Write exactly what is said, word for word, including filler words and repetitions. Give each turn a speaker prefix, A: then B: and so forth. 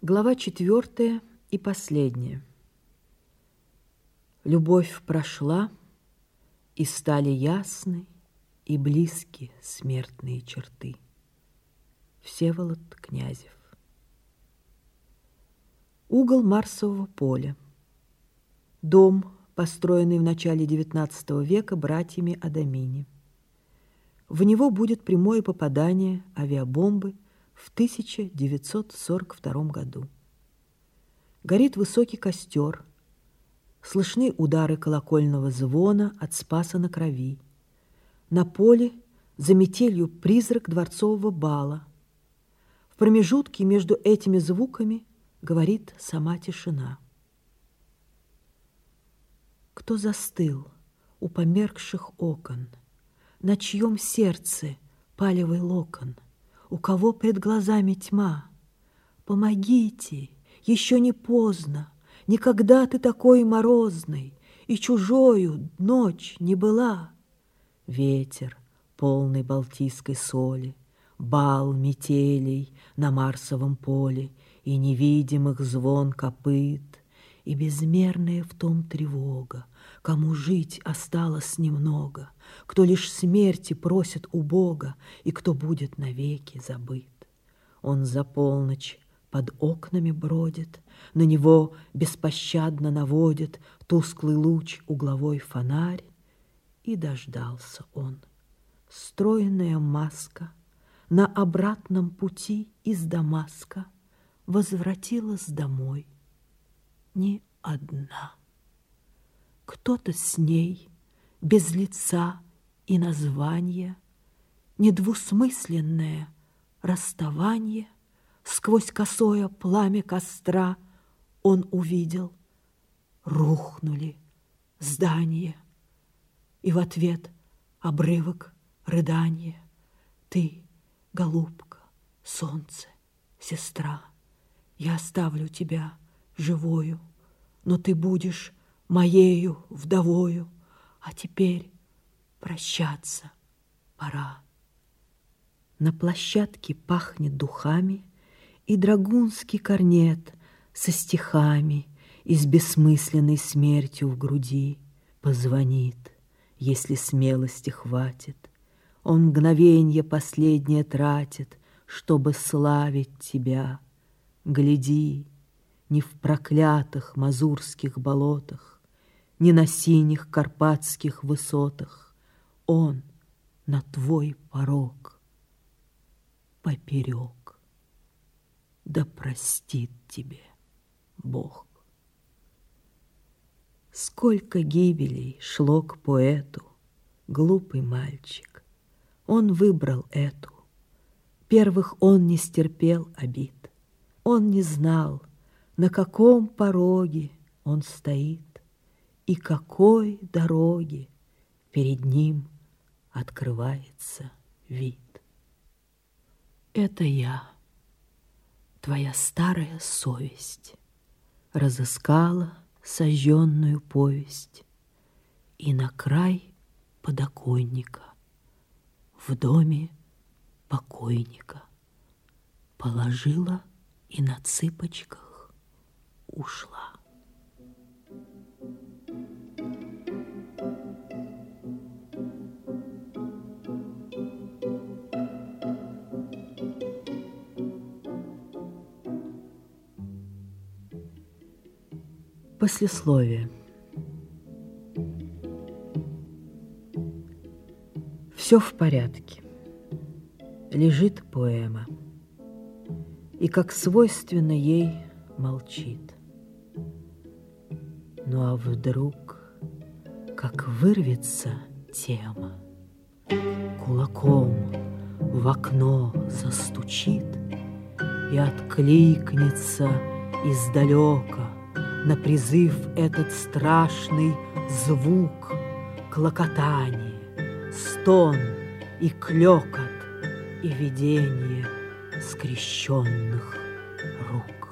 A: Глава четвертая и последняя. Любовь прошла, и стали ясны и близки смертные черты. Всеволод Князев. Угол Марсового поля. Дом, построенный в начале девятнадцатого века братьями Адамини. В него будет прямое попадание авиабомбы в тысяча девятьсот сорок втором году. Горит высокий костер, слышны удары колокольного звона от Спаса на Крови. На поле за метелью призрак дворцового бала. В промежутке между этими звуками говорит сама тишина. Кто застыл у померкших окон, на чьем сердце палевый локон, у кого пред глазами тьма? Помогите, еще не поздно, никогда ты такой морозной, и чужою ночь не была. Ветер, полный балтийской соли, бал метелей на Марсовом поле, и невидимых звон копыт, и безмерная в том тревога, кому жить осталось немного, кто лишь смерти просит у Бога, и кто будет навеки забыт. Он за полночь под окнами бродит, на него беспощадно наводит тусклый луч угловой фонарь, и дождался он. Стройная маска на обратном пути из Дамаска возвратилась домой. Не одна. Кто-то с ней, без лица и названия, недвусмысленное расставание, сквозь косое пламя костра он увидел. Рухнули здания, и в ответ обрывок рыдания. Ты, голубка, солнце, сестра, я оставлю тебя живою, но ты будешь моею вдовою, а теперь прощаться пора. На площадке пахнет духами, и драгунский корнет со стихами и с бессмысленной смертью в груди позвонит, если смелости хватит. Он мгновенье последнее тратит, чтобы славить тебя. Гляди, не в проклятых мазурских болотах, не на синих карпатских высотах, он на твой порог поперек. Да простит тебе Бог. Сколько гибелей шло к поэту, глупый мальчик. Он выбрал эту. Первых он не стерпел обид. Он не знал, на каком пороге он стоит и какой дороги перед ним открывается вид. Это я, твоя старая совесть, разыскала сожженную повесть и на край подоконника в доме покойника положила и на цыпочках ушла. Послесловие. Все в порядке. Лежит поэма, и, как свойственно ей, молчит. Ну а вдруг, как вырвется тема, кулаком в окно застучит и откликнется издалека на призыв этот страшный звук, клокотание, стон и клёкот, и видение скрещенных рук.